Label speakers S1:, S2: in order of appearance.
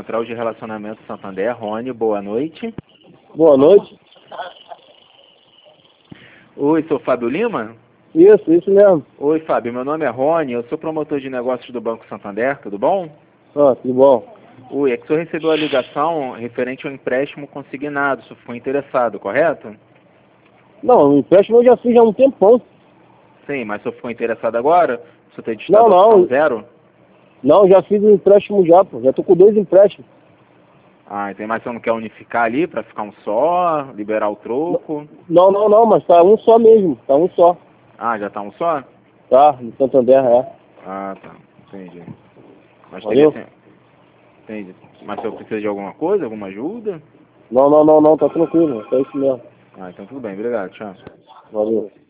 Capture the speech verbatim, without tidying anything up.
S1: Central de Relacionamento Santander, Rony, boa noite.
S2: Boa noite.
S1: Oi, sou Fábio Lima?
S2: Isso, isso mesmo.
S1: Oi, Fábio, meu nome é Rony, eu sou promotor de negócios do Banco Santander, tudo bom?
S2: Ah, tudo bom.
S1: Oi, é que o senhor recebeu a ligação referente ao empréstimo consignado, o senhor ficou interessado, correto?
S2: Não, o empréstimo eu já fiz há um tempão.
S1: Sim, mas o senhor ficou interessado agora? O senhor tem
S2: Não,
S1: digitado a opção
S2: não.
S1: zero?
S2: Não, já fiz um empréstimo já, pô. Já tô com dois empréstimos.
S1: Ah, então, mas o senhor não quer unificar ali para ficar um só, liberar o troco?
S2: Não, não, não, mas tá um só mesmo. Tá um só.
S1: Ah, já tá um só?
S2: Tá, no Santander, é.
S1: Ah, tá, entendi. Mas teria
S2: Valeu?
S1: assim, entendi. Mas o senhor precisa de alguma coisa, alguma ajuda?
S2: Não, não, não, não, tá tranquilo. É isso mesmo.
S1: Ah, então tudo bem, obrigado, tchau.
S2: Valeu.